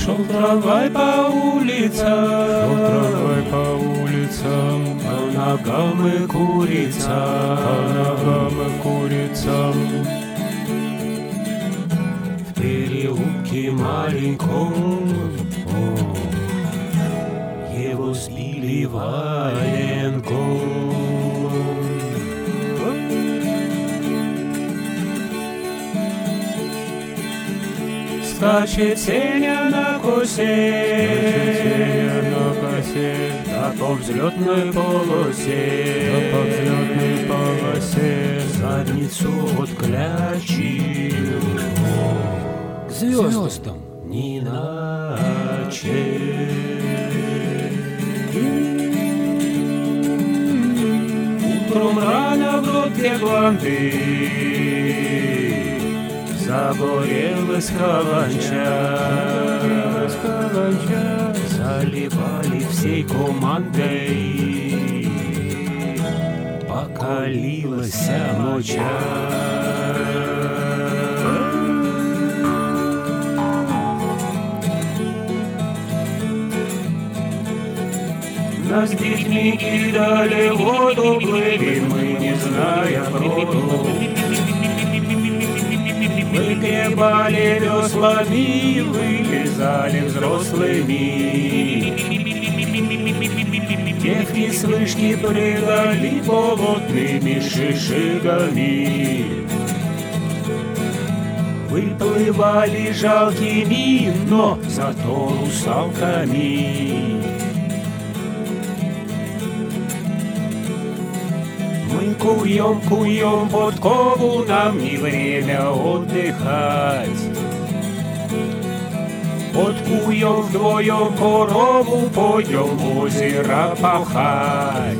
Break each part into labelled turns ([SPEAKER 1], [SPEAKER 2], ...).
[SPEAKER 1] Шел трамвай по улицам, по ногам и курицам, в переулке маленьком его сбили валенком. Скачет Сеня на косе, да по взлетной полосе, задницу отклячил к звездам, не иначе. Утром рано в лодке гланды загорелась каланча, заливали всей командой, покалилась ноча. Нас с детьми кидали в воду, плыли мы, не зная броду. Выгребали веслами, вылезали взрослыми. Техни с вышки прыгали болотными шишигами. Выплывали жалкими, но зато русалками. Мы куем подкову, нам не время отдыхать. Подкуем вдвоем корову, пойдем в озеро пахать.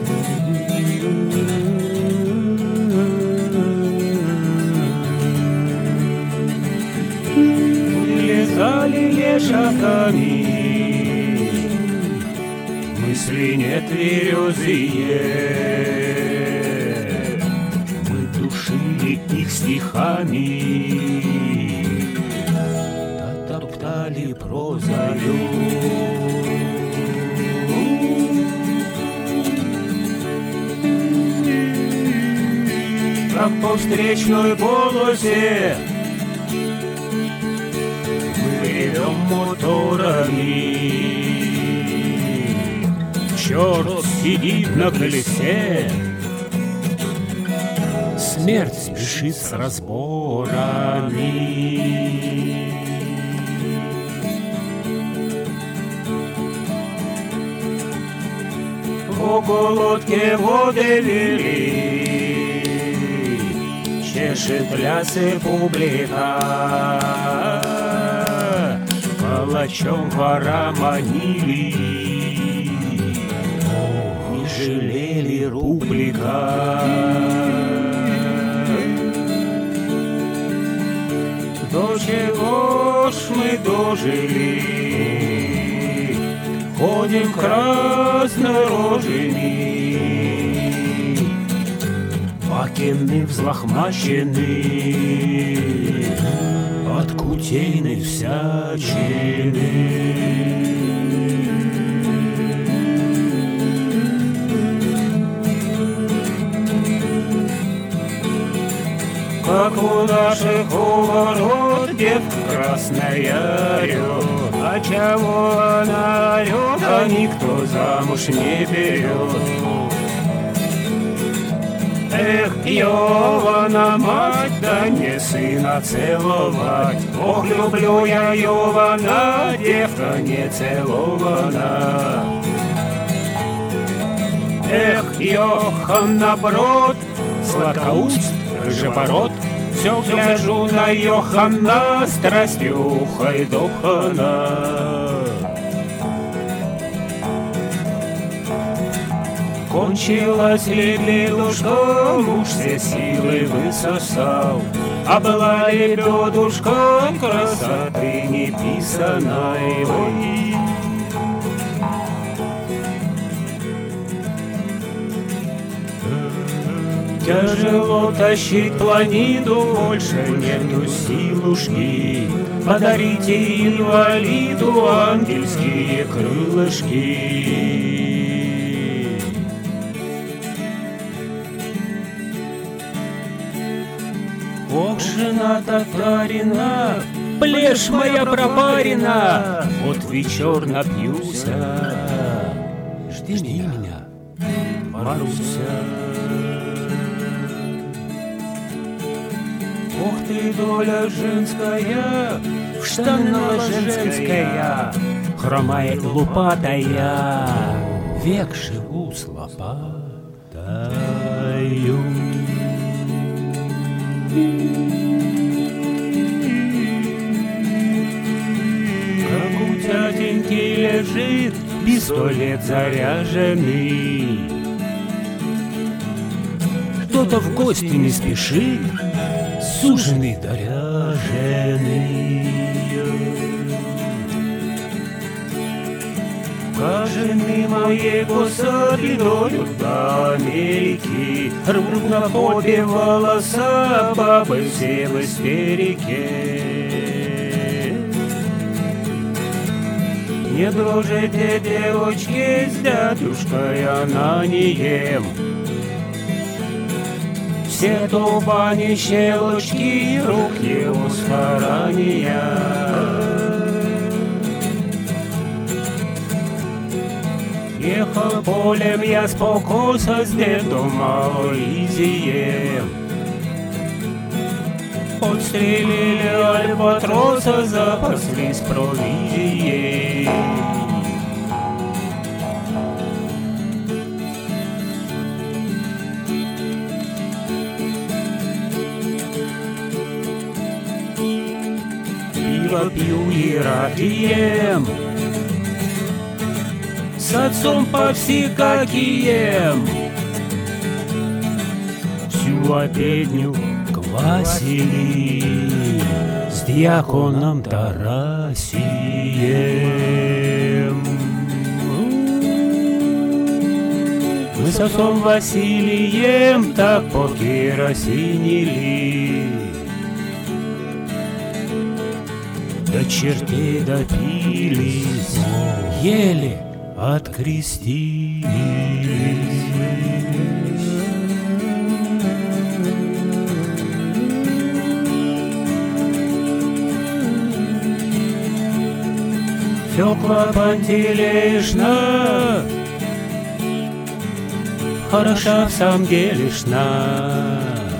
[SPEAKER 1] Вылезали лешаками, мысли нетверезые. Их стихами топтали прозою. Как по встречной полосе мы ревем моторами. Черт сидит на колесе, смерть спешит с разборами. В околотке воды вели, чешет лясы публика. Палачом вора манили, не жалели рублика. До чего ж мы дожили, ходим краснорожими, пакены взлохмачены от кутейной всячины. Как у наших ворот девка красная орёт. А чего она орёт, а никто замуж не берет. Эх, Йована, мать, да не сына целовать. Ох, люблю я Йована, девка не целована. Эх, Йоханна Брод, сладкоуст, рыжебород, все гляжу на Йоханна, страстью хайдохана. Кончилась лебедушка, муж все силы высосал, а была лебедушка красоты неписаной. Ой. Тяжело тащить планиду, больше нету силушки. Подарите инвалиду ангельские крылышки. Ох, жена татарина, плешь моя пропарена, вот вечер напьюся. Жди меня, Маруся. Ох ты, доля женская, в штаны женская, хромая и лупатая, век живу с лопатою. Как у тятеньки лежит пистолет заряженный, кто-то в гости не спешит, суженый доряженный. Каже мимо его садидою до Америки, рвут на попе волоса, бабы все в истерике. Не дружите, девочки, с дядюшкой Ананием. Все тубани, щелочки, рук его старания. Ехал полем я с покоса с дедом Алоизием. Подстрелили альбатроса, запаслись провизией. Пиво пью и ем, с отцом повсякакием. Всю обедню квасили с дьяконом Тарасием. Мы с отцом Василием так покеросинили, до чертей допились, еле открестились. Фёкла Пантелеишна, хороша в самом делешна,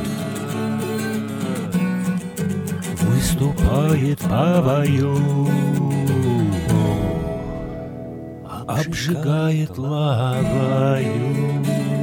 [SPEAKER 1] выступает павою, обжигает лавою.